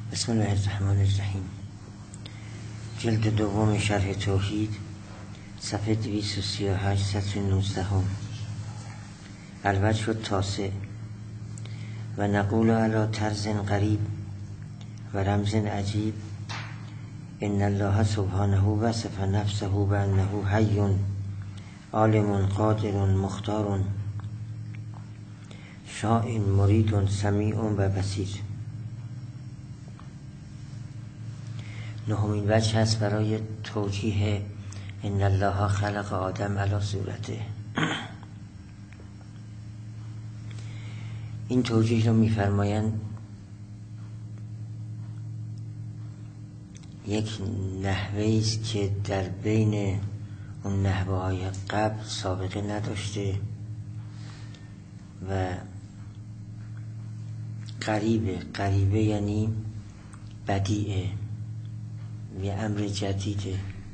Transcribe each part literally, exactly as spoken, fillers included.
بسم الله الرحمن الرحیم. جلد دوم شرح توحید، صفحه دویست و سی و هشت، سطر نوزده هم. الوجه التاسع: و نقول علی طرز غریب و رمز عجیب ان الله سبحانه وصف نفسه بانه حی عالم قادر مختار شاء مرید سمیع و بصیر. نهمین وجه است برای توجیه ان الله خلق آدم علی صورته. این توجیه رو می‌فرمایند یک نحوه است که در بین اون نحوه های قبل سابقه نداشته و غریبه. غریبه یعنی بدیعه، یه امر جدیده.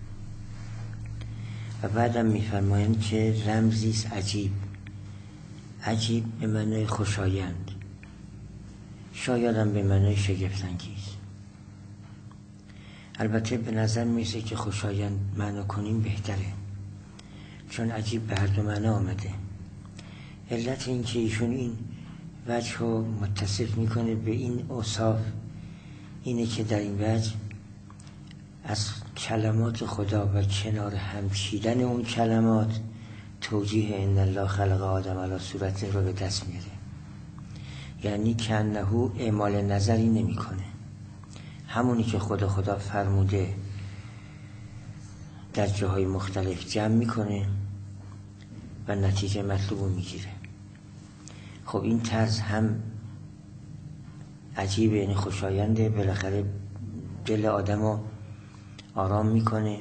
و بعدم می‌فرمایند که رمزی است عجیب. عجیب به معنای خوشایند، شایدم به معنای شگفت‌انگیز. البته به نظر میرسه که خوشایند معنا کنیم بهتره، چون عجیب به هر دو معنا آمده. علت این که ایشون این وجه رو متصف میکنه به این اوصاف اینه که در این وجه از کلمات خدا و کنار هم چیدن اون کلمات توجیه ان الله خلق آدم علی صورته رو به دست میاره. یعنی که انه اعمال نظری نمی کنه، همونی که خدا خدا فرموده در جاهای مختلف جمع میکنه و نتیجه مطلوب رو میگیره. خب این طرز هم عجیبه، یعنی خوشاینده، بالاخره دل آدم رو آرام میکنه.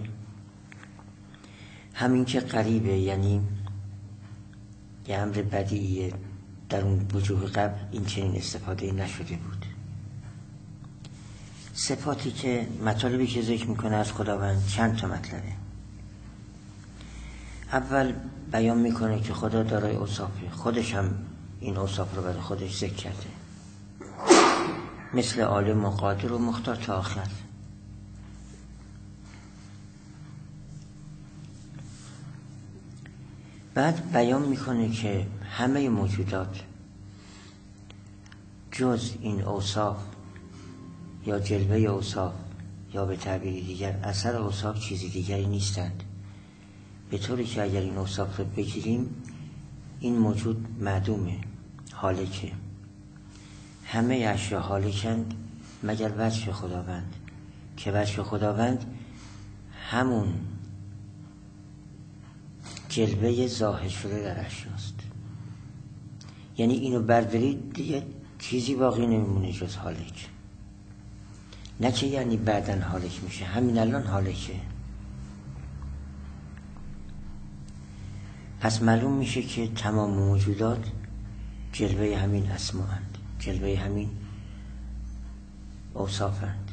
همین که غریبه، یعنی یه امر بدیعیه، در اون وجوه قبل این چنین استفاده نشده بود. صفاتی که مطالبی که ذکر میکنه از خداوند چند تا مطلبه. اول بیان میکنه که خدا دارای اوصافه، خودش هم این اوصاف رو برای خودش ذکر کرده، مثل عالم و قادر و مختار تا آخر. بعد بیان میکنه که همه موجودات جز این اوصاف یا جلوه اوصاف یا به تعبیر دیگر اثر اوصاف چیزی دیگری نیستند، به طوری که اگر این اوصاف رو بگیریم این موجود معدومه، هالکه. همه اشیا هالکند مگر وجه خداوند، که وجه خداوند همون جلوه ظاهر شده در اشیاست. یعنی اینو بردارید دیگه چیزی باقی نمیمونه جز هالک. نه که یعنی بعدن هالک میشه، همین الان هالکه. پس معلوم میشه که تمام موجودات جلوه همین اسماءند، جلوه همین اوصافند.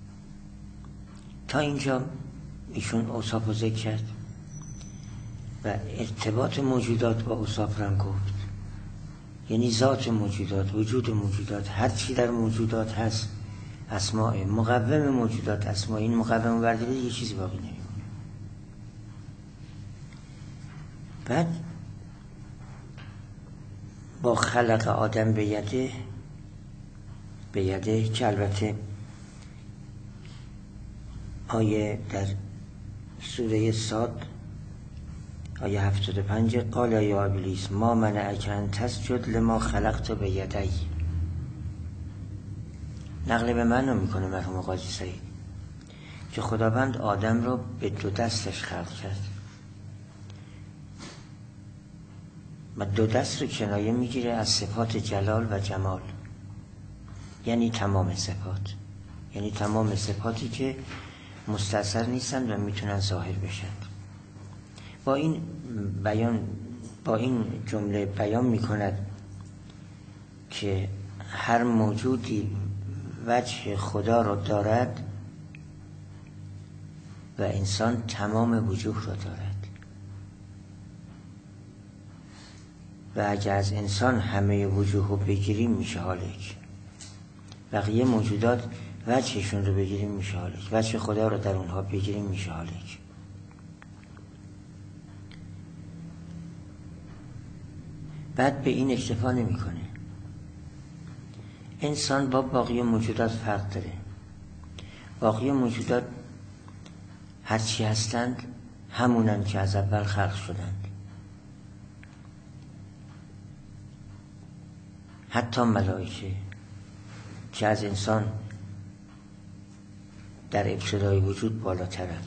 تا اینجا ایشون اوصاف رو ذکر کرد و ارتباط موجودات با اوصاف رو گفت. یعنی ذات موجودات، وجود موجودات، هر چی در موجودات هست اسماء، مقوم موجودات اسماء. این مقوم برداره یه چیزی باقی نمیمونه. بعد با خلق آدم به یده به یده که البته آیه در سوره صاد آیه هفتاد و پنج، قال یا ابلیس ما منعک ان تسجد لما خلقت بیدی. نقل به من رو میکنه مرحوم قاضی سعید که خداوند آدم رو به دو دستش خلق کرد و دو دست رو کنایه میگیره از صفات جلال و جمال، یعنی تمام صفات، یعنی تمام صفاتی که مستأثر نیستن و میتونن ظاهر بشن. با این بیان با این جمله بیان میکند که هر موجودی وجه خدا رو دارد و انسان تمام وجوه رو دارد و اگر از انسان همه وجوه رو بگیریم میشه هالک. بقیه موجودات وجهشون رو بگیریم میشه هالک، وجه خدا رو در اونها بگیریم میشه هالک. بعد به این اکتفا نمیکنه. انسان با باقی موجودات فرق داره. باقی موجودات هرچی هستند همونن که از اول خلق شدند. حتی ملائکه که از انسان در ابتدای وجود بالاترند،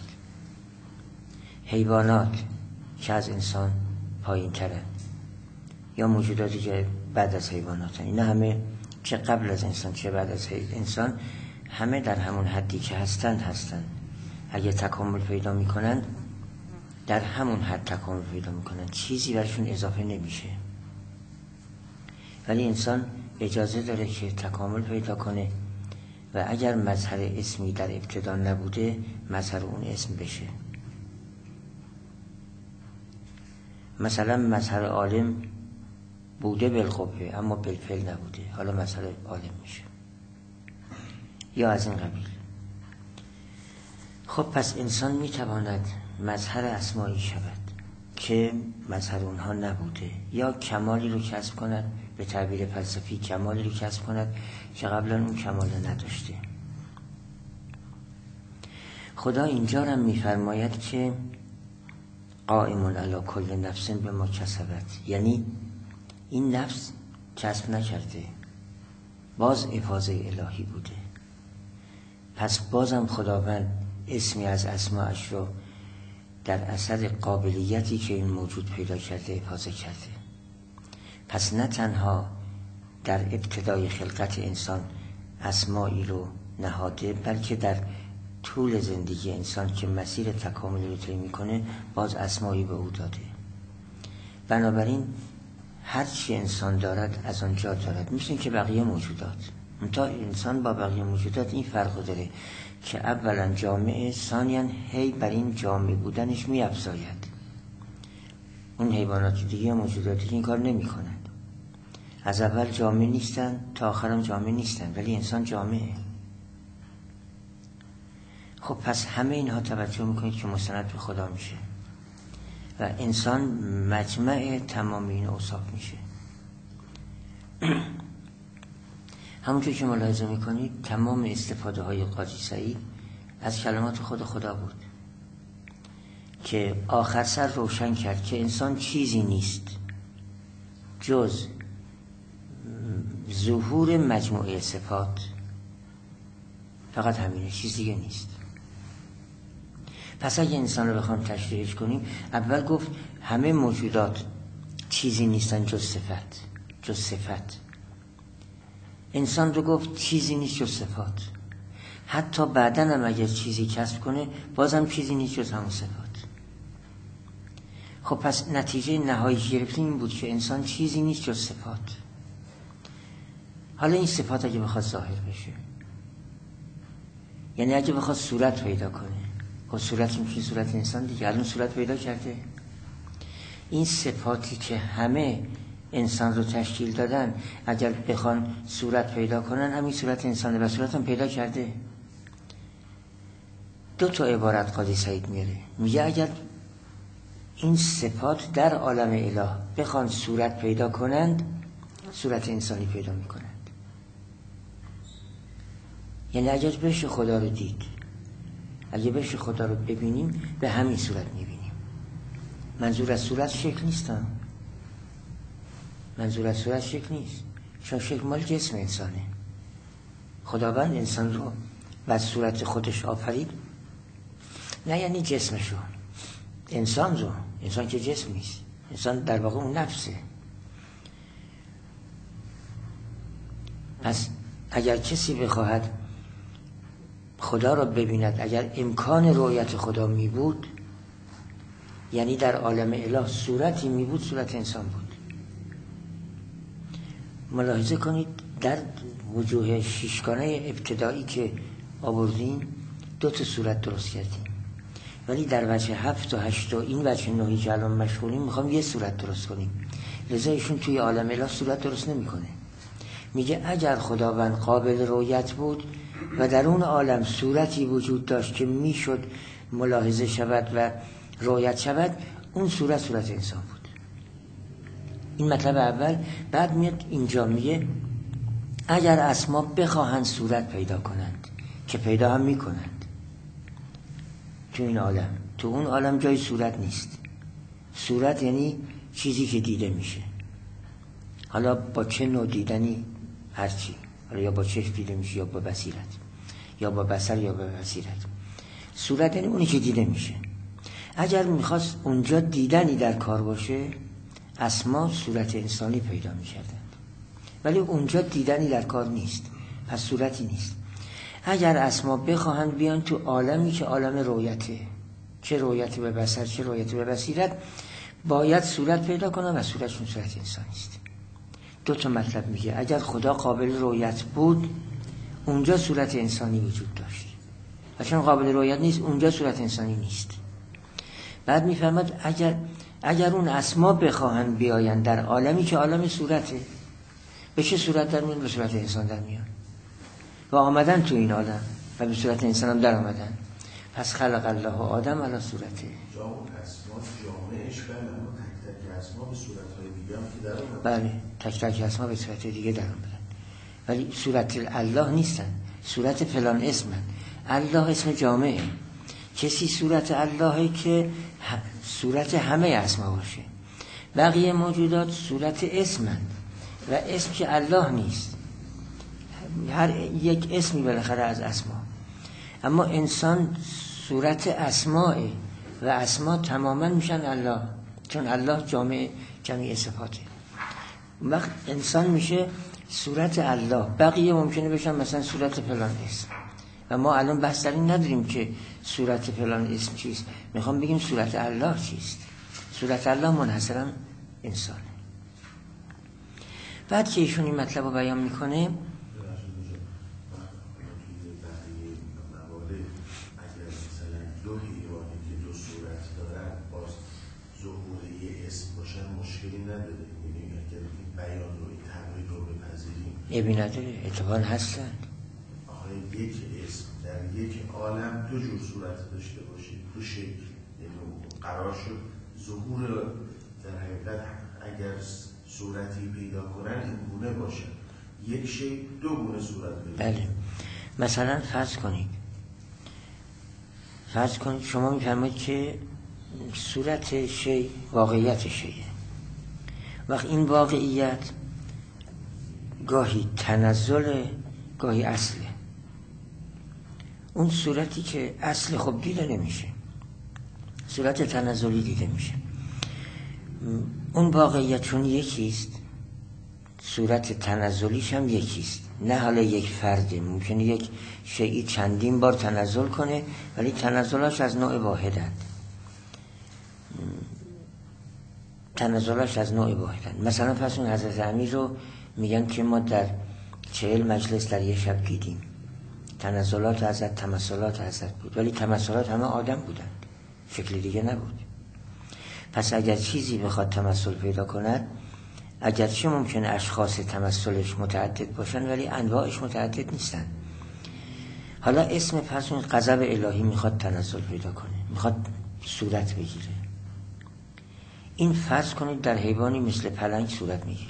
حیوانات که از انسان پایین ترند، یا موجوداتی که بعد از حیوانات هستند، اینا همه چه قبل از انسان چه بعد از انسان همه در همون حدی که هستند هستند. اگه تکامل پیدا میکنند در همون حد تکامل پیدا میکنند، چیزی برشون اضافه نمیشه. ولی انسان اجازه داره که تکامل پیدا کنه و اگر مظهر اسمی در ابتدا نبوده مظهر اون اسم بشه. مثلا مظهر عالم بوده بالقوه اما بالفعل نبوده، حالا مظهر عالم میشه، یا از این قبیل. خب پس انسان میتواند مظهر اسمایی شود که مظهر اونها نبوده، یا کمالی رو کسب کند، به تعبیر فلسفی کمالی رو کسب کند که قبلا اون کمال نداشته. خدا اینجا هم میفرماید که قائم علی کل نفس بما کسبت، یعنی این نفس کسب نکرده، باز افاضه الهی بوده. پس بازم خداوند اسمی از اسماءش رو در اثر قابلیتی که این موجود پیدا کرده افاضه کرده. پس نه تنها در ابتدای خلقت انسان اسمایی رو نهاده، بلکه در طول زندگی انسان که مسیر تکاملی رو طی میکنه باز اسمایی به او داده. بنابراین هر چی انسان دارد از آنجا دارد، مثل که بقیه موجودات. تا انسان با بقیه موجودات این فرق داره که اولا جامعه، ثانیاً هی بر این جامعه بودنش می افزاید. اون حیوانات دیگه موجوداتی این کار نمی کنند، از اول جامعه نیستن تا آخرم جامعه نیستن، ولی انسان جامعه. خب پس همه اینها توجه میکنید که مستند به خدا میشه و انسان مجمع تمام این اوصاف میشه. همونطور که ملاحظه میکنید تمام استفاده های قاضی سعید از کلمات خود خدا بود که آخر سر روشن کرد که انسان چیزی نیست جز ظهور مجموعه صفات. فقط همینه، چیز دیگه نیست. پس اگه انسان رو بخوام تشریحش کنیم، اول گفت همه موجودات چیزی نیستن جز صفت، جز صفت. انسان رو گفت چیزی نیست جز صفات. حتی بعدن هم اگر چیزی کسب کنه بازم چیزی نیست جز همون صفات. خب پس نتیجه نهایی گرفتیم این بود که انسان چیزی نیست جز صفات. حالا این صفات اگه بخواد ظاهر بشه، یعنی اگه بخواد صورت پیدا کنه، خب صورت میشه صورت انسان دیگه، الان صورت پیدا کرده. این صفاتی که همه انسان رو تشکیل دادن اگر بخوان صورت پیدا کنن همین صورت انسانه و صورت هم پیدا کرده. دو تا عبارت قاضی سعید میاره، میگه اگر این صفات در عالم اله بخوان صورت پیدا کنند صورت انسانی پیدا میکنند. یعنی اگر بشه خدا رو دید، اگه بشه خدا رو ببینیم به همین صورت میبینیم. منظور از صورت شکل نیستم، منظور از صورت شکل نیست، چون شکل مال جسم انسانه. خداوند انسان رو و صورت خودش آفرید، نه یعنی جسمشو، انسان رو. انسان که جسم نیست، انسان در واقع اون نفسه. پس اگر کسی بخواهد خدا را ببیند، اگر امکان رؤیت خدا می بود، یعنی در عالم اله صورتی می بود، صورت انسان بود. ملاحظه کنید در وجوه شیشگانه ابتدایی که آوردیم دو تا صورت درست کردیم، ولی در وجه هفت و هشت و این وجه نهی که الان مشغولیم میخوام یه صورت درست کنیم. لذا ایشون توی عالم اله صورت درست نمی کنه. میگه اگر خداوند قابل رؤیت بود و در اون عالم صورتی وجود داشت که میشد ملاحظه شود و رؤیت شود، اون صورت صورت انسان بود. این مطلب اول. بعد میاد اینجا میگه اگر اسما بخواهند صورت پیدا کنند، که پیدا هم میکنند تو این عالم. تو اون عالم جای صورت نیست. صورت یعنی چیزی که دیده میشه، حالا با چه نوع دیدنی هرچی، حالا یا با چشم دیده میشه یا با بصیرت، یا با بصر یا با بصیرت. صورت یعنی اونی که دیده میشه. اگر میخواست اونجا دیدنی در کار باشه، اسما صورت انسانی پیدا میکردند، ولی اونجا دیدنی در کار نیست، پس صورتی نیست. اگر اسما بخواهند بیان تو عالمی که عالم رؤیته، چه رؤیت به بصر چه رؤیت به بصیرت، باید صورت پیدا کنن و صورتشون صورت انسانی است. دو تا مطلب میگه. اگر خدا قابل رؤیت بود، اونجا صورت انسانی وجود داشت، و چون قابل رؤیت نیست، اونجا صورت انسانی نیست. بعد میفرماد اگر اگر اون اسما بخواهند بیاین در عالمی که عالم صورته، به چه صورت در میان؟ به صورت انسان در میان و آمدن تو این عالم و به صورت انسان هم در آمدن. پس خلق الله آدم علی صورته. جا اون اسما جامعش بله، اما تک تک اسما به صورتهای دیگه هم که در آمدن. بله، تک تک اسما به صورت دیگه در آمدن، ولی صورت الله نیستن، صورت فلان اسمن. الله اسم جامعه. کسی صورت اللهی که صورت همه اسما باشه. بقیه موجودات صورت اسمن و اسم که الله نیست، هر یک اسمی بالاخره از اسما. اما انسان صورت اسماء و اسما تماما میشن الله، چون الله جامع جمعی صفاته. وقت انسان میشه صورت الله، بقیه ممکنه بشن مثلا صورت فلان اسم. و ما الان بحث در این نداریم که صورت فلان اسم چیست، میخوام بگیم صورت الله چیست. صورت الله منحصرا انسانه. بعد که ایشون این مطلب رو بیان میکنه، ابی نداره، اتفاقا هستن. آخه یک اسم در یک عالم دو جور صورت داشته باشه، دو شکل، یعنی قرار شد ظهور در حقیقت اگر صورتی پیدا کنن این گونه باشه، یک شکل دو گونه صورت پیدا. بله، مثلا فرض کنید فرض کنید شما میفرمایید که صورت شی واقعیت شیه. وقت این واقعیت گاهی تنزل گاهی اصله. اون صورتی که اصل خب دیده نمیشه، صورت تنزلی دیده میشه. اون واقعیت چون یکیست، صورت تنزلیش هم یکیست. نه حالا یک فرده، ممکنه یک شیئی چندین بار تنزل کنه ولی تنزلاش از نوع واحدند. تنزلاش از نوع واحدند. مثلا پس اون حضرت امیر رو میگن که ما در چهل مجلس در یه شب دیدیم. تنزلات حضرت تمثلات حضرت بود، ولی تمثلات همه آدم بودن، شکل دیگه نبود. پس اگر چیزی بخواد تمثل پیدا کند، اگرچه ممکنه اشخاص تمثلش متعدد باشن ولی انواعش متعدد نیستن. حالا اسم پس اون غضب الهی میخواد تنزل پیدا کنه، میخواد صورت بگیره. این فرض کنید در حیوانی مثل پلنگ صورت میگیره.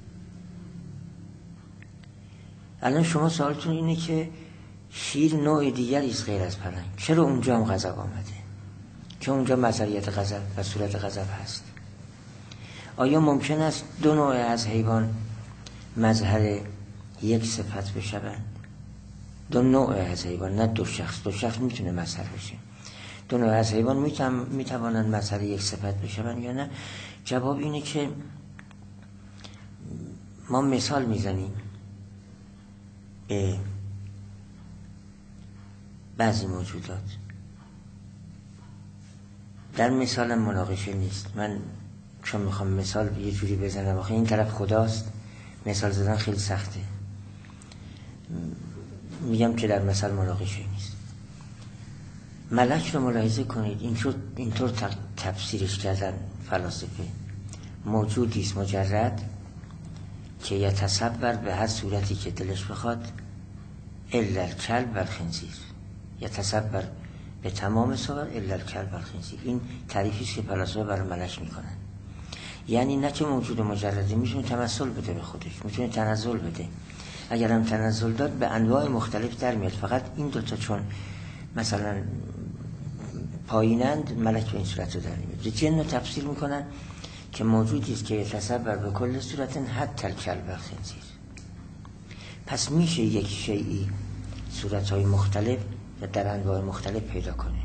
الان شما سوالتون اینه که شیر نوع دیگری است غیر از پلنگ، چرا اونجا هم غضب آمده؟ که اونجا مظهریت غضب و صورت غضب هست. آیا ممکن است دو نوع از حیوان مظهر یک صفت بشوند؟ دو نوع از حیوان، نه دو شخص. دو شخص میتونه مظهر بشه. دو نوع از حیوان میتوانند مظهر یک صفت بشوند یا نه؟ جواب اینه که ما مثال میزنیم به بعضی موجودات. در مثالم مناقشه نیست، من چون میخوام مثال یه جوری بزنم، آخه این طرف خداست، مثال زدن خیلی سخته. میگم که در مثال مناقشه نیست. ملک رو ملاحظه کنید، اینطور اینطور تفسیرش کردن فلاسفه. موجودیست مجرد که یتصور به هر صورتی که دلش بخواد الا الکلب و الخنزیر، یتصور به تمام صور الا الکلب و الخنزیر. این تعریفی است که فلاسفه برای ملک میکنن. یعنی نه که موجود مجرده میتونه تمثل بده به خودش، میتونه تنزل بده. اگر هم تنزل داد به انواع مختلف در میاد، فقط این دوتا چون مثلا پایینند ملک به این صورت رو در میاد. جن رو تفسیر میکنن که موجودی است که یتصور به کل صورت حتی الکلب و الخنزیر. پس میشه یک شیئی صورتهای مختلف و در انواع مختلف پیدا کنه.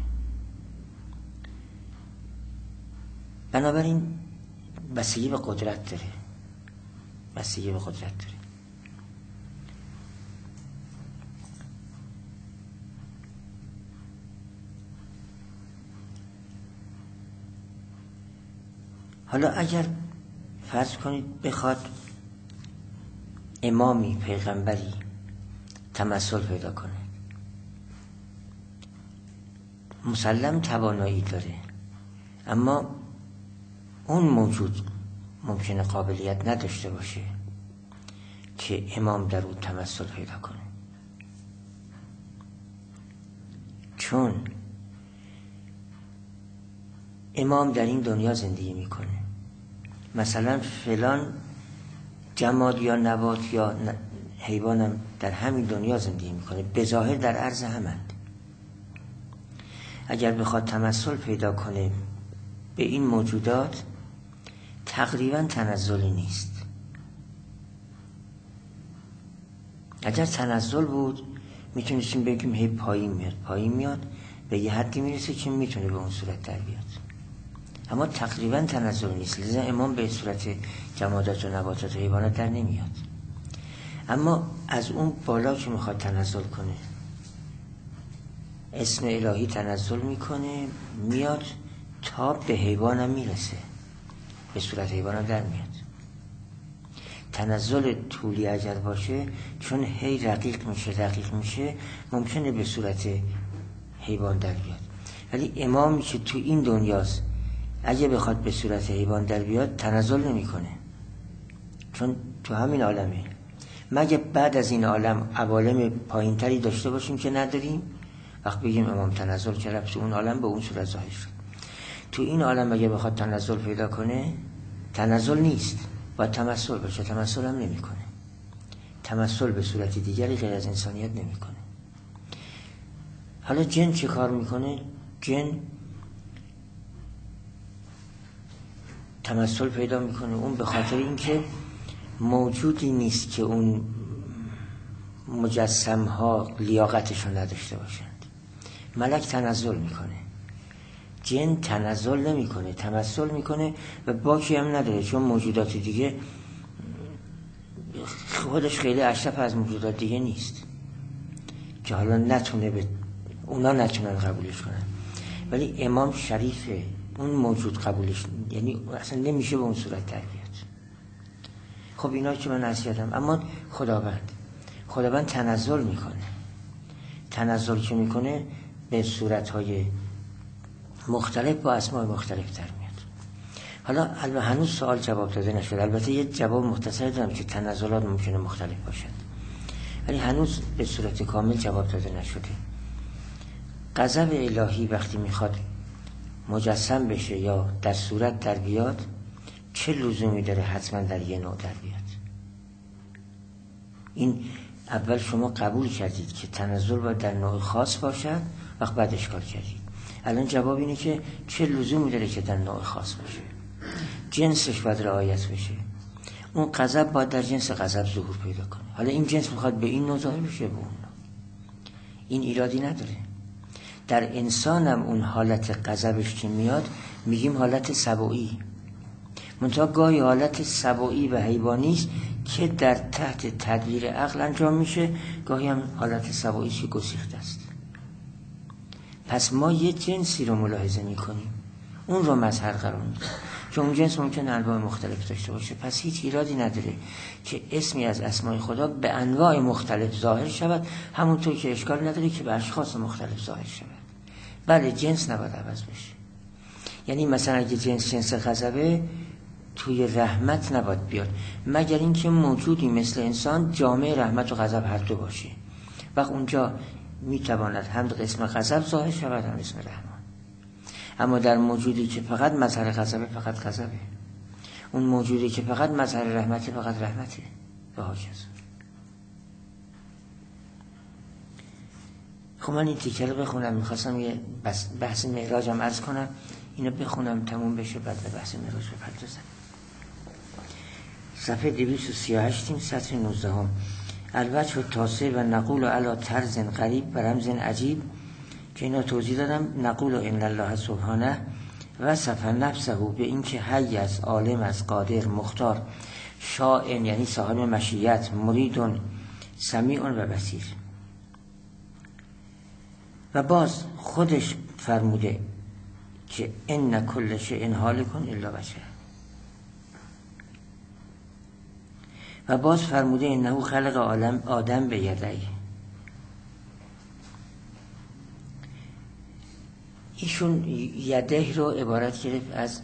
بنابراین بستگی به قدرت داره، بستگی به قدرت داره. حالا اگر فرض کنید بخواد امامی پیغمبری تمثل پیدا کنه، مسلم توانایی داره، اما اون موجود ممکنه قابلیت نداشته باشه که امام در اون تمثل پیدا کنه، چون امام در این دنیا زندگی میکنه. مثلا فلان جماد یا نبات یا حیوانم در همین دنیا زندگی میکنه، به ظاهر در عرض همند. اگر بخواد تمثل پیدا کنه به این موجودات تقریبا تنزلی نیست. اگر تنزل بود میتونستیم بگیم هی پایین میاد پایین میاد به یه حدی میرسه که میتونه به اون صورت در بیاد، اما تقریبا تنزل نیست. لذا امام به صورت جمادات و نباتات و حیوانات در نمیاد. اما از اون بالا که میخواد تنزل کنه، اسم الهی تنزل میکنه، میاد تا به حیوانم میرسه، به صورت حیوانم در میاد. تنزل طولی اگر باشه، چون هی رقیق میشه رقیق میشه ممکنه به صورت حیوان در بیاد. ولی امامی که تو این دنیاست اگه بخواد به صورت حیوان در بیاد تنزل نمیکنه، چون تو همین عالمه. مگه بعد از این عالم عوالم پایین تری داشته باشیم که نداریم، وقت بگیم امام تنزل کرد تو اون عالم به اون صورت ظاهر شد. تو این عالم اگه بخواد تنزل پیدا کنه تنزل نیست، باید تمثل باشه، تمثل هم نمیکنه. تمثل به صورت دیگری غیر از انسانیت نمیکنه. حالا جن چه کار میکنه؟ جن تمثل پیدا میکنه. اون به خاطر اینکه موجودی نیست که اون مجسم ها لیاقتشون نداشته باشند. ملک تنزل میکنه، جن تنزل نمیکنه، تمثل میکنه و باکی هم نداره، چون موجودات دیگه خودش خیلی اشرف از موجودات دیگه نیست که حالا نتونه به اونا نتونن قبولش کنن. ولی امام شریفه، اون موجود قبولش، یعنی اصلا نمیشه به اون صورت در بیاد. خب اینا که من نصیحتم. اما خداوند خداوند تنزل میکنه. تنزل که میکنه به صورتهای مختلف با اسماء مختلف در میاد. حالا البته هنوز سوال جواب داده نشد. البته یه جواب مختصر دارم که تنزلات ممکنه مختلف باشد، ولی هنوز به صورت کامل جواب داده نشده. غضب الهی وقتی میخواد مجسم بشه یا در صورت در بیاد، چه لزومی داره حتما در یه نوع در بیاد؟ این اول شما قبول کردید که تنزل باید در نوع خاص باشد، وقت بعد اشکال کردید. الان جواب اینه که چه لزومی داره که در نوع خاص باشه؟ جنسش باید رعایت بشه. اون غضب باید در جنس غضب ظهور پیدا کنه. حالا این جنس میخواد به این نوع ظاهر بشه، به اون نوع. این ایرادی نداره. در انسانم اون حالت غضبش که میاد میگیم حالت سبوعی، منتها گاهی حالت سبوعی و حیوانی است که در تحت تدبیر عقل انجام میشه، گاهی هم حالت سبوعی است که گسیخته است. پس ما یه جنسی رو ملاحظه میکنیم، اون رو مظهر قرار میدیم که اون جنس ممکن انواع مختلف داشته باشه. پس هیچ ایرادی نداره که اسمی از اسماء خدا به انواع مختلف ظاهر شود، همونطور که اشکال نداره که به اشخاص مختلف ظاهر شود. بله، جنس نباید عوض بشه. یعنی مثلا اگه جنس جنس غضبه، توی رحمت نباید بیاد، مگر اینکه موجودی مثل انسان جامعه رحمت و غضب هر دو باشه. وقت اونجا میتواند هم قسم غضب ظاهر شود هم اسم رحمان. اما در موجودی که فقط مظهر غضبه فقط غضبه، اون موجودی که فقط مظهر رحمته فقط رحمته و هاکذا. خب من این تیکه رو بخونم، میخواستم یه بحث معراج هم عرض کنم، اینو بخونم تموم بشه بعد به بحث معراج بپردازم. صفحه دویست و سی و هشت سطر نوزده هم. الوجه التاسع و نقول علی طرز غریب و رمز عجیب، که اینا توضیح دادم. نقول ان الله سبحانه و صف نفسه به این که حی است، عالم است، قادر، مختار، شائن یعنی صاحب مشیت، مریدون، سمیع و بصیر. و باز خودش فرموده که ان کل شیء هالک الا وجهه. و باز فرموده انه خلق عالم آدم به یدی. ایشون یده رو عبارت گرفت از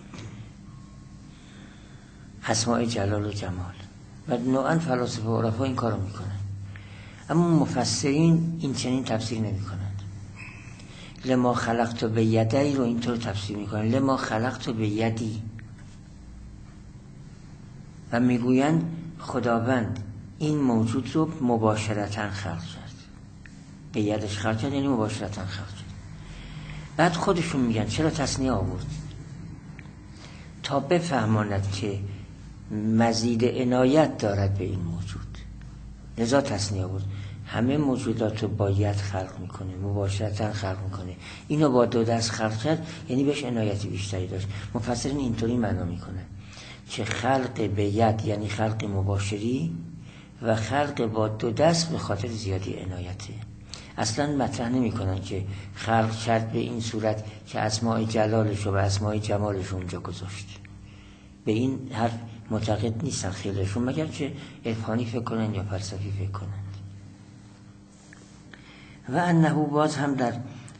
اسماء جلال و جمال و نوعا فلاسفه و عرفا این کارو میکنن، اما مفسرین این چنین تفسیر نمی کنند. لما خلقت به یدی رو اینطور تفسیر میکنن، لما خلقت به یدی، و میگویند خداوند این موجود رو مباشرتاً خلق کرد. به یدش خلق کرد یعنی مباشرتاً خلق کرد. بعد خودشون میگن چرا تصنیه آورد؟ تا بفهماند که مزید عنایت دارد به این موجود، لذا تصنیه آورد. همه موجودات رو با ید خلق میکنه، مباشرتاً خلق میکنه. اینو با دو دست خلق کرد یعنی بهش عنایت بیشتری داشت. مفسرین اینطوری معنا میکنه که خلق به ید یعنی خلق مباشری و خلق با دو دست به خاطر زیادی عنایته. اصلا مطرح نمی کنن که خلق کرد به این صورت که اسماء جلالش و اسماء جمالش اونجا گذاشت. به این حرف معتقد نیستن خیلیشون، مگر که عرفانی فکر کنن یا فلسفی فکر کنن. و انه باز هم در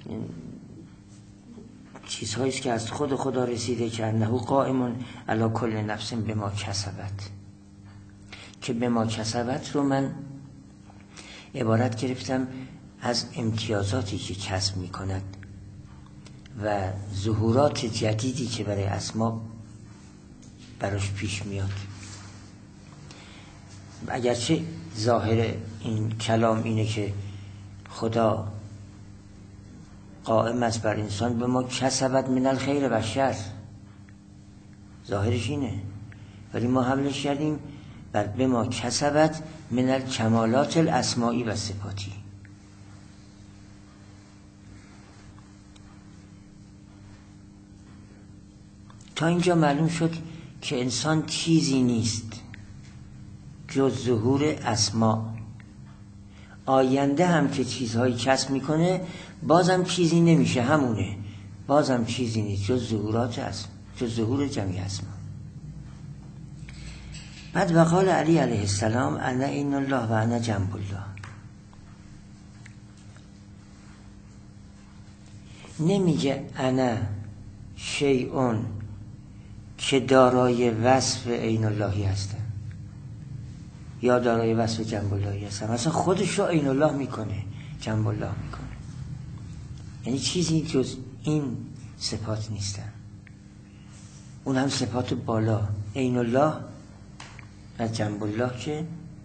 چیزهاییست که از خود خدا رسیده که انه قائم علی کل نفس بما کسبت، که بما کسبت رو من عبارت گرفتم از امتیازاتی که کسب می کند و ظهورات جدیدی که برای اسما براش پیش میاد. اگرچه ظاهر این کلام اینه که خدا قائم است بر انسان به ما کسبت من الخیر و شر، ظاهرش اینه، ولی ما حملش کردیم بر به ما کسبت من الکمالات الاسمائی و صفاتی. تا اینجا معلوم شد که انسان چیزی نیست جز ظهور اسما. آینده هم که چیزهایی کسب میکنه بازم چیزی نمیشه، همونه، بازم چیزی نیست جز ظهورات اسما، جز ظهور جمعی اسما. بعد وقال علی علیه السلام انا این الله و انا جنب الله. نمیگه انا شیئون که دارای وصف عین اللهی هستن یا دارای وصف جنب اللهی هستن، مثلا خودش رو عین الله میکنه، جنب الله میکنه، یعنی چیزی جز این صفات نیستن. اون هم صفات بالا، عین الله و جنب الله که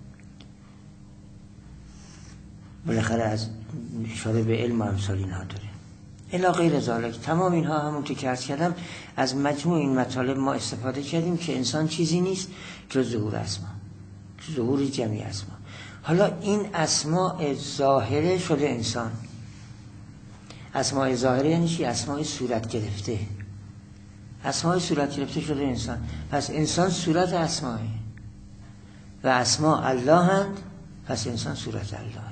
بالاخره از اشاره به علم و امثال اینها داره. الا غیر ذالک، تمام اینها همونطور که عرض کردم از مجموع این مطالب ما استفاده کردیم که انسان چیزی نیست جز ظهور اسما، ظهور جمعی اسما. حالا این اسماء ظاهره شده انسان. اسماء ظاهره یعنی چی؟ اسماء صورت گرفته. اسماء صورت گرفته شده انسان. پس انسان صورت اسماء و اسماء الله هند، پس انسان صورت الله.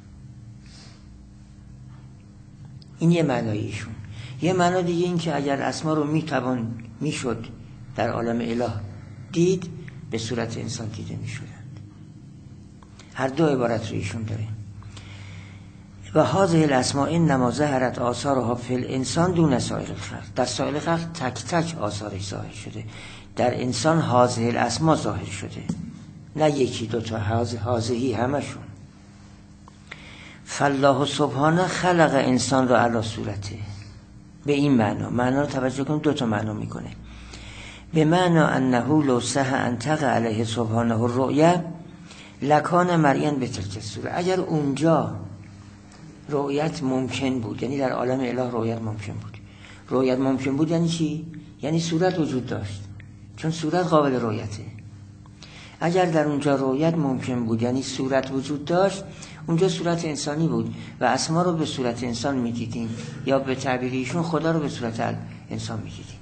این یه معنای ایشون. یه معنا دیگه این که اگر اسما رو میتوان میشد در عالم اله دید، به صورت انسان دیده میشدند. هر دو عبارت رو ایشون داره. و هذه الاسماء انما ظهرت آثارها فی الانسان دون سایر الخلق. در سایر خلق تک تک آثارش ظاهر شده، در انسان هذه الاسماء ظاهر شده، نه یکی دوتا، هذهی همشون. فالله سبحانه خلق انسان را علی صورته. به این معنا، معنا رو توجه کنید، دو تا معنا میکنه. به معنا انه لو صح ان تقع علیه سبحانه الرؤیا لکان مرئیاً به تلک الصوره. اگر اونجا رؤیت ممکن بود، یعنی در عالم اله رؤیت ممکن بود. رؤیت ممکن بود یعنی چی؟ یعنی صورت وجود داشت، چون صورت قابل رؤیته. اگر در اونجا رؤیت ممکن بود یعنی صورت وجود داشت، اونجا صورت انسانی بود و اسما رو به صورت انسان میدیدیم، یا به تعبیر ایشون خدا رو به صورت انسان میدیدیم.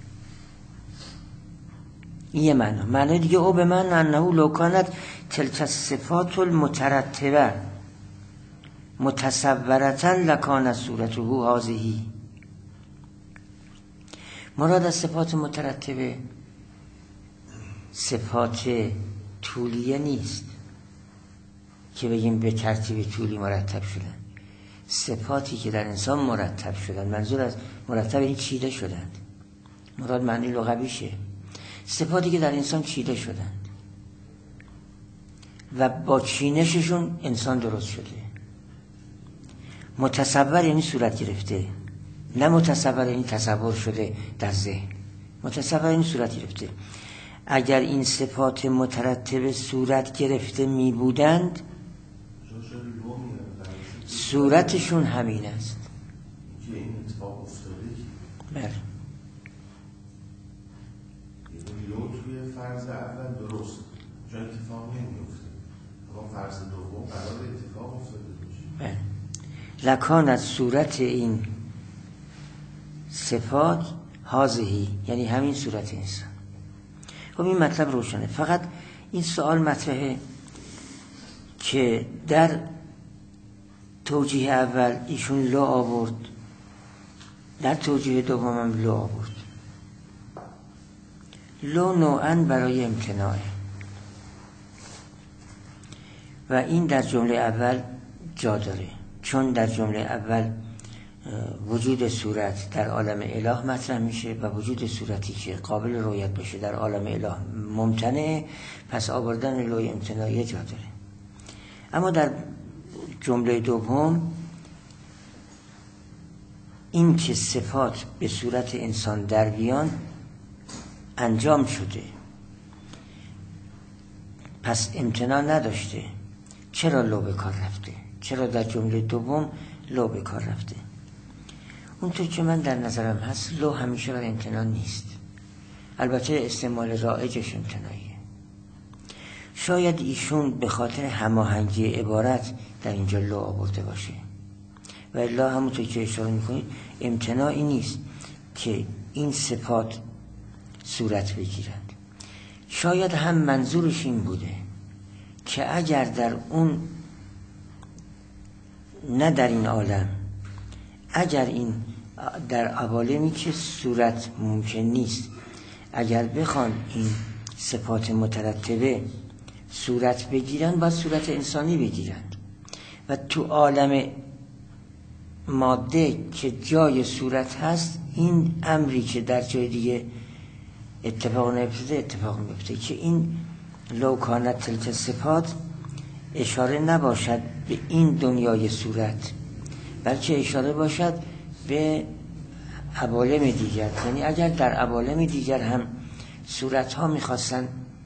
این یه معنا. معنی دیگه او به من انه لو کانت تلک الصفات المترتبه متصورتا لکان صورته هذه. مراد از صفات مترتبه صفات طولیه نیست که بگیم به ترتیب طولی مرتب شدن. صفاتی که در انسان مرتب شدن، منظور از مرتب این چیده شدند، مراد معنی لغویشه. صفاتی که در انسان چیده شدند و با چینششون انسان درست شده. متصور یعنی صورت گرفته، نه متصور یعنی تصور شده در ذهن. متصور یعنی صورت گرفته. اگر این صفات مترتب صورت گرفته می بودند، صورتشون همین است. که این اتفاق افتاده بله. یعنی لو توی فرض اول درست جا اتفاق نمیفته، اما فرض دوم قرار اتفاق افتاده باشه. بله. لکان از صورت این صفات هازهی، یعنی همین صورت انسان. خب این مطلب روشنه. فقط این سوال مطرحه که در توجیه اول ایشون لو آورد، در توجیه دوم هم لو آورد. لو نوعاً برای امتناعه و این در جمله اول جا داره، چون در جمله اول وجود صورت در عالم اله مطرح میشه و وجود صورتی که قابل رؤیت باشه در عالم اله ممتنعه، پس آوردن لوی امتناعی جا داره. اما در جمله دوم این که صفات به صورت انسان در بیان انجام شده، پس امتناع نداشته. چرا لو به کار رفته؟ چرا در جمله دوم لو به کار رفته؟ اونطور که من در نظرم هست، لو همیشه بر امتناع نیست. البته استعمال رایجش امتناعیه. شاید ایشون به خاطر هماهنگی عبارت در اینجا لو آورده باشه و الا همونطور که اشاره میکنید امتناعی نیست که این صفات صورت بگیرند. شاید هم منظورش این بوده که اگر در اون، نه در این عالم، اگر این در عوالمی که صورت ممکن نیست، اگر بخوان این صفات مترتبه صورت بگیرن، باید صورت انسانی بگیرن و تو عالم ماده که جای صورت هست، این امری که در جای دیگه اتفاق نمیفته اتفاق میفته که این لو کانت تلک صفات اشاره نباشد به این دنیای صورت، بلکه اشاره باشد به عوالم دیگر. یعنی اگر در عوالم دیگر هم صورت ها میخواستن،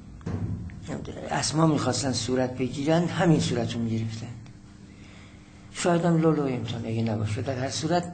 اسما میخواستن صورت بگیرن، همین صورت رو میگرفتن. شاید هم لولو امتحانه نباشه. در هر صورت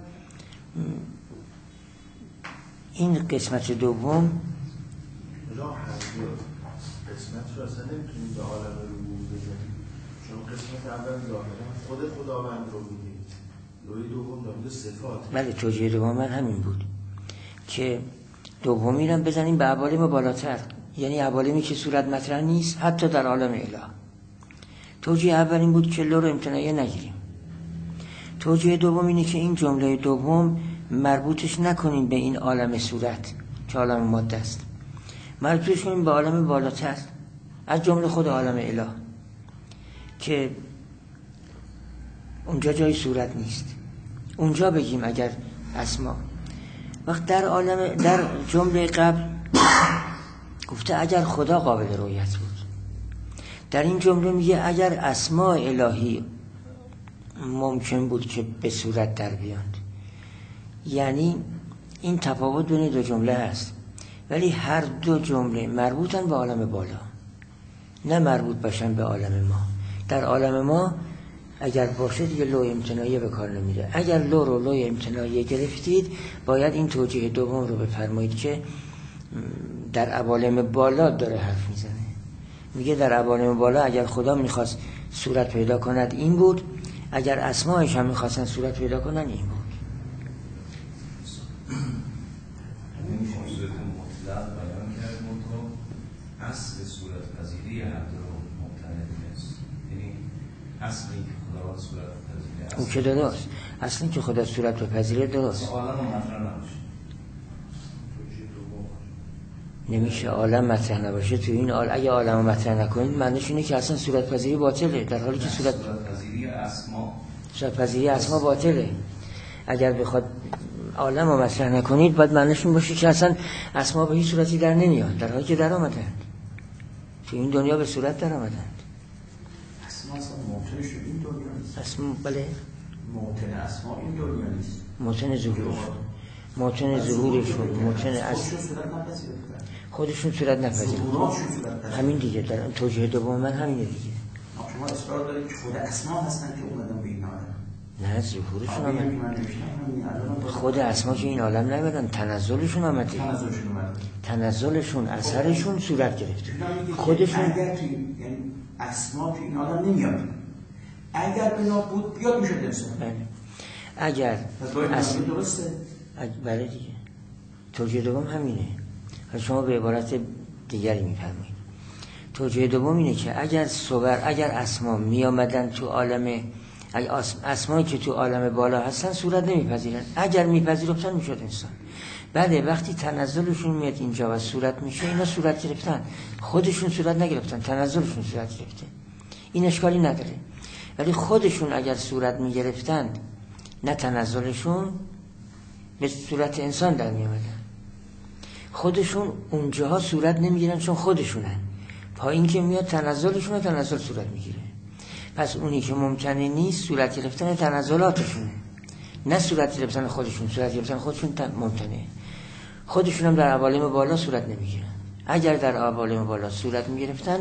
این قسمت دوم راه هست، قسمت رو اصلا نمیتونید به عالم ربوبیت بزنید، چون قسمت اول ظاهرا خود خداوند رو بگید، لوی دوم دامده صفات. بله، توجیه دوم من همین بود که دومی رو بزنیم به عوالم بالاتر، یعنی عوالمی که صورت مطرح نیست حتی در عالم اله. توجیه اول این بود که لو رو امتناعی نگیریم. توجیه دوم اینه که این جمله دوم مربوطش نکنیم به این عالم صورت که عالم ماده است، مربوطش کنیم به عالم بالاتر، از جمله خود عالم اله که اونجا جای صورت نیست. اونجا بگیم اگر اسما وقت در عالم، در جمله قبل گفته اگر خدا قابل رؤیت بود، در این جمله میگه اگر اسماء الهی ممکن بود که به صورت در بیاند. یعنی این تفاوت بین دو جمله است، ولی هر دو جمله مربوطن به عالم بالا، نه مربوط باشن به عالم ما. در عالم ما اگر باشه دیگه لو امتناعی به کار نمیره. اگر لو رو لو امتناعی گرفتید باید این توجیه دوم رو بفرمایید که در عوالم بالا داره حرف میزنه. میگه در عوالم بالا اگر خدا میخواست صورت پیدا کند این بود، اگر اسمایش هم میخواستن صورت پیدا کنن این بود. این صورت مطلق بیان کرد منطقه اصل صورت پذیری هر دو ممتنع نیست. یعنی اصل این که خدا صورت پذیری اون که درست، اصل این که خدا صورت پذیری درست. عالم مطرح نباشه، نمیشه عالم مطرح نباشه. تو این عالم اگه عالم مطرح نکنید معنیش اینه که اصلا صورت پذیری باطله، در حالی که صورت پذیری اسما صورت پذیری اسما باطله. اگر بخواد عالم رو مطرح نکنید باید معنیش این باشه که اصلا اسما به هیچ صورتی در نمیاد، در حالی که در آمدند. تو این دنیا به صورت در آمدند. اسما اصلا موطنش این دنیا نیست. اسما بله موطن اسما این دنیا نیست. موطن ظهورشون، موطن ظهورشون، موطن اصل خودشون صورت نپذیرن. همین دیگه در توجیه دوم من همینه دیگه. شما اصرار دارید که خود اسما هستن که اومدن به این عالم. نه ظهورشون آمد. خود اسما که این عالم نیومدن، تنزلشون آمده. تنزلشون اومده. تنزلشون اثرشون صورت گرفته. خودشون اگر تو یعنی اسما تو این عالم نمیاد. اگر بنا بود بیاد میشد انسان. بله. اگر اصلا درسته. بله دیگه. توجیه دوم همینه. شما به عبارت دیگری میفرمایید. توجیه دوم اینه که اگر صور اگر اسما می آمدن تو عالم، اگر اسمایی که تو عالم بالا هستن صورت نمیپذیرن، اگر میپذیرفتن میشد انسان. بعد وقتی تنزلشون میاد اینجا و صورت میشه، اینا صورت گرفتن، خودشون صورت نگرفتن، تنزلشون صورت گرفته، این اشکالی نداره. ولی خودشون اگر صورت میگرفتن، نه تنزلشون، به صورت انسان در میامدن. خودشون اونجاها صورت نمیگیرن چون خودشونن، پایین که میاد تنزلشون و تنزل صورت میگیره. پس اونی که ممکنه نیست صورت گرفتن تنزلاتشونه، نه صورت گرفتن خودشون. صورت گرفتن خودشون ممکنه، خودشون هم در عوالم بالا صورت نمیگیرن. اگر در عوالم بالا صورت میگرفتن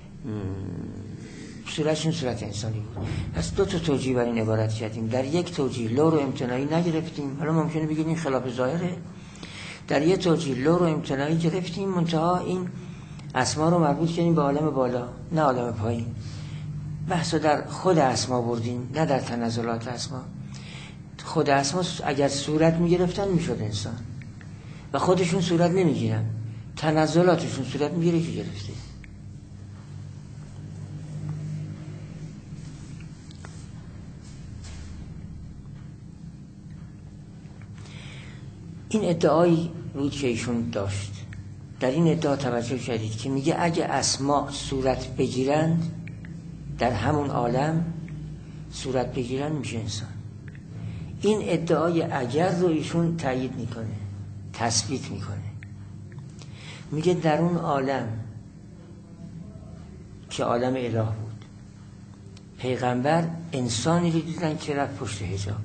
صورتشون صورت انسانی بود. پس دو تا توجیه بر این عبارت کردیم. در یک توجیه لو رو امتناعی نگرفتیم، حالا ممکنه بگیم این خلاف ظاهره. در یک توجیه لو رو امتناعی گرفتیم، منتها این اسما رو مربوط کردیم به عالم بالا نه عالم پایین. بحثو در خود اسما بردیم نه در تنزلات اسما. خود اسما اگر صورت میگرفتن میشد انسان و خودشون صورت نمیگیرن، تنزلاتشون صورت میگیره که گرفته. این ادعایی بود که ایشون داشت. در این ادعا توجه کردید که میگه اگه اسما صورت بگیرند در همون عالم صورت بگیرن میشه انسان. این ادعای اگر رو ایشون تایید میکنه، تثبیت میکنه. میگه در اون عالم که عالم اله بود، پیغمبر انسانی رو دیدن که رفت پشت حجاب.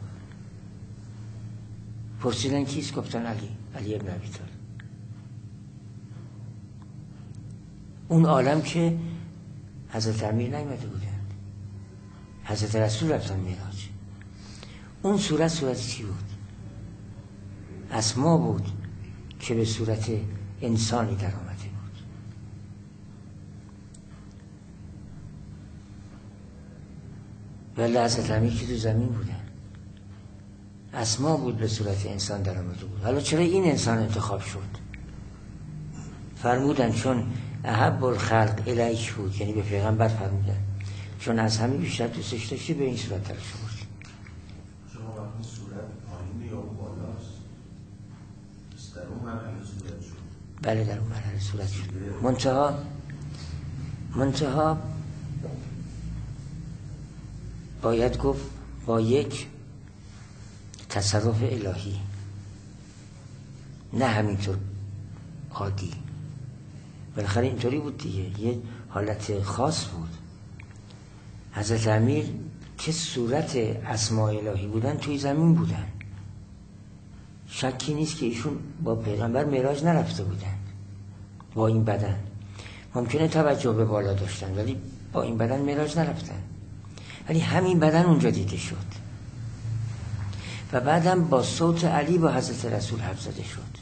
پرسیدن کیست؟ گفتن علی، علی ابن ابی طالب. اون عالم که حضرت امیر نیامده بودند، حضرت رسول رفتن معراج. اون صورت صورت چی بود؟ اسما بود که به صورت انسانی در آمده بود. ولی حضرت امیر که تو زمین بودن، اسما بود به صورت انسان در آمده بود. حالا چرا این انسان انتخاب شد؟ فرمودن چون احب الخلق الیک بود، یعنی به پیغمبر فرمودن چون از همه بیشتر دوستش داشتی به این صورت درش آورد. شما وقتی صورت پایین یا بالاست؟ در اون مرحله صورت شد؟ بله در اون مرحله صورت شد. منتها منتها باید گفت با یک تصرف الهی، نه همینطور عادی. بالاخره اینطوری بود دیگه، یه حالت خاص بود. حضرت امیر که صورت اسماء الهی بودن توی زمین بودن. شکی نیست که ایشون با پیغمبر معراج نرفته بودن با این بدن. ممکنه توجه به بالا داشتن ولی با این بدن معراج نرفتن، ولی همین بدن اونجا دیده شد و بعدم با صوت علی با حضرت رسول حرف زده شد.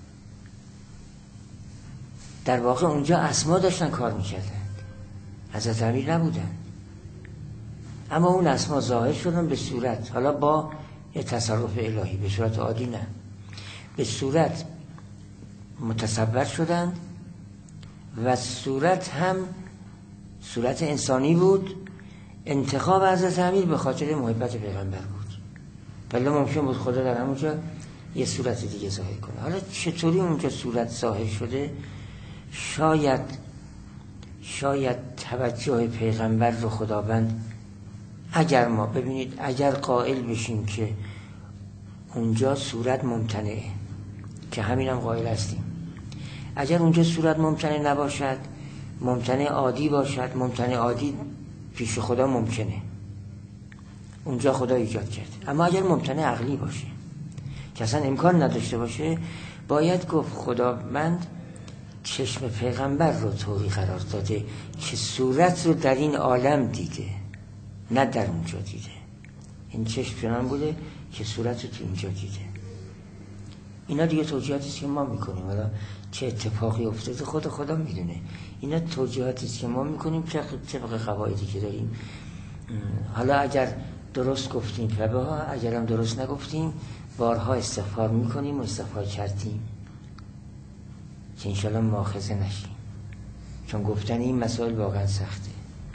در واقع اونجا اسما داشتن کار میکردن، حضرت امیر نبودن، اما اون اسما ظاهر شدن به صورت، حالا با یه تصرف الهی، به صورت عادی نه، به صورت متصور شدند و صورت هم صورت انسانی بود. انتخاب حضرت امیر به خاطر محبت پیغمبر بود، ولی ممکن بود خدا در همونجا یه صورت دیگه ظاهر کنه. حالا چطوری اونجا صورت ظاهر شده؟ شاید شاید توجه پیغمبر رو خداوند، اگر ما ببینید اگر قائل بشیم که اونجا صورت ممتنعه، که همین هم قائل هستیم، اگر اونجا صورت ممتنع نباشد، ممتنع عادی باشد، ممتنع عادی پیش خدا ممکنه، اونجا خدا ایجاد کرد. اما اگر ممتنع عقلی باشه که اصلا امکان نداشته باشه، باید گفت خداوند چشم پیغمبر رو طوری قرار داده که صورت رو در این عالم دیده، نه در اونجا دیده. این چشم چنان بوده که صورت رو تو اینجا دیده. اینا دیگه توجیهاتی است که ما میکنیم، حالا چه اتفاقی افتاده خود خدا میدونه. اینا توجیهاتی است که ما میکنیم طبق قواعدی که داریم. حالا اگر درست گفتیم فبه ها، اگر هم درست نگفتیم بارها استغفار میکنیم و استغفار کردیم که انشالله مؤاخذه نشیم، چون گفتن این مسائل واقعا سخته.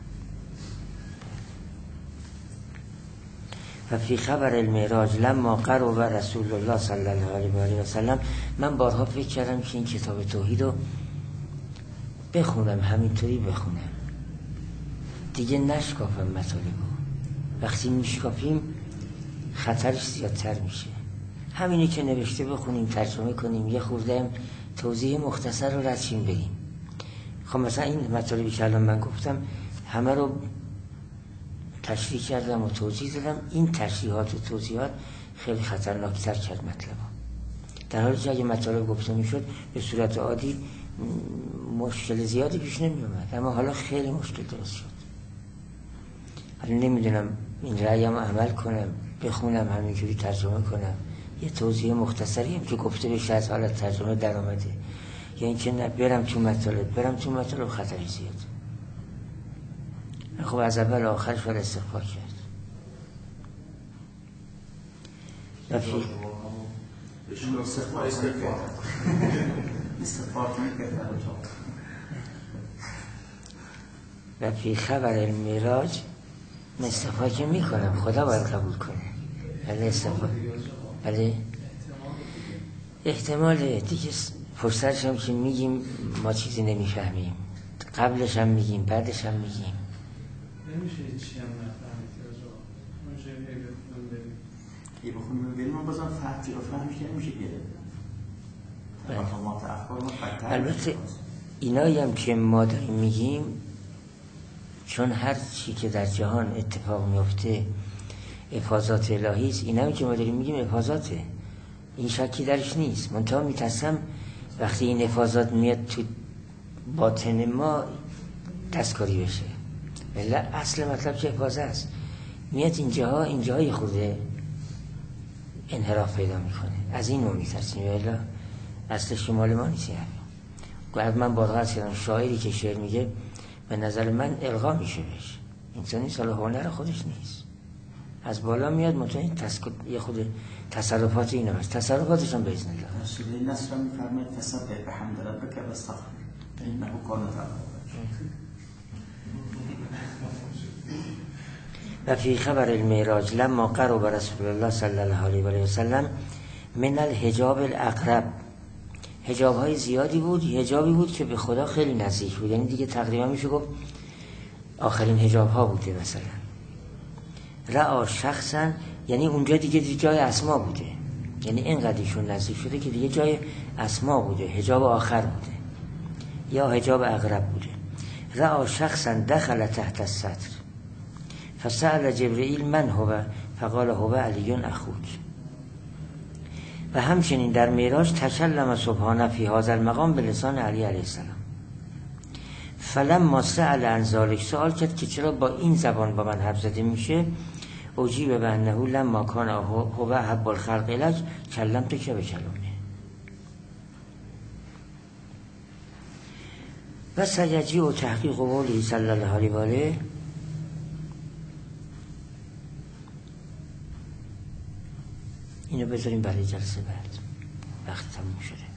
و فی خبر المعراج لما قرب رسول الله صلی الله علیه و سلم، من بارها فکر کردم که این کتاب توحید رو بخونم، همینطوری بخونم دیگه، نشکافم مطالبو. وقتی میشکافیم خطرش زیادتر میشه. همینی که نوشته بخونیم، ترجمه کنیم، یه خورده توضیح مختصر رو ردشیم بریم. خب مثلا این مطالبی که الان من گفتم همه رو تشریح کردم و توضیح دادم. این تشریحات و توضیحات خیلی خطرناکتر کرد مطلبا، در حالی که اگه مطالب گفته میشد به صورت عادی مشکل زیادی پیش نمی اومد، اما حالا خیلی مشکل درست شد. حالا نمیدونم این رأیم عمل کنم، بخونم همینجوری ترجمه کنم، یه توضیح مختصری هم که گفته بشه از حالت ترجمه در آمده، یا اینکه نه برم تو مطالب برم تو مطالب خطری زیاد. خب از اول آخرش باید استغفار کرد. نفی و فی خبر المعراج استغفار که میکنم، خدا باید قبول کنه. بله استغفار، بله احتمال دیگه فرصتش هم که میگیم ما چیزی نمیفهمیم، قبلش هم میگیم بعدش هم میگیم، نمیشه چی هم نفهمید راجع اونجا هی بخونم بریم یه بخونم بریم ما بازم فهمی رو فهمش نمیشه گرفت. البته اینایی هم که ما داریم میگیم، چون هر چی که در جهان اتفاق میفته افاضات الهی است، این هم که ما داریم میگیم افاضاته، این شکی درش نیست. منتها میترسم وقتی این افاضات میاد تو باطن ما دستکاری بشه، ولی اصل مطلب که افاضه است، میاد اینجاها اینجاهای خوده انحراف پیدا میکنه، از این ما میترسیم، ولی اصل شمال ما نیست. گوید من بارها از کردم شاعری که شعر میگه به نظر من القا میشه بهش، انسانی سال هنر خودش نیست، از بالا میاد متوجه تسکت یه خود تصرفات اینا هست، تصرفاتش هم باذن الله. رسول نصر میفرماید فسبح بحمد ربک و استغفر انه کان توابا. و فی خبر المعراج لما قرب رسول الله صلی الله علیه و سلم من الحجاب الاقرب، حجاب های زیادی بود، حجابی بود که به خدا خیلی نزدیک بود، یعنی دیگه تقریبا میشه گفت آخرین حجاب ها بوده. مثلا رأى شخصا، یعنی اونجا دیگه, دیگه جای اسما بوده، یعنی اینقدر ایشون نزدیک شده که دیگه جای اسما بوده، حجاب آخر بوده یا حجاب اقرب بوده. رأى شخصا دخل تحت الستر، فسأل جبرئیل من هو فقال هو علی اخوک. و همچنین در معراج تکلم سبحانه فی هذا المقام به لسان علی علیه السلام. فلما سأل عن ذلک، سوال کرد که چرا با این زبان با من حرف زده میشه. اجیب به انه لما کان هو احب الخلق الیک کلمتک بکلامه. و سیجی و تحقیق قوله صلی الله علیه و آله اینو بذاریم برای جلسه بعد، وقت تموم شده.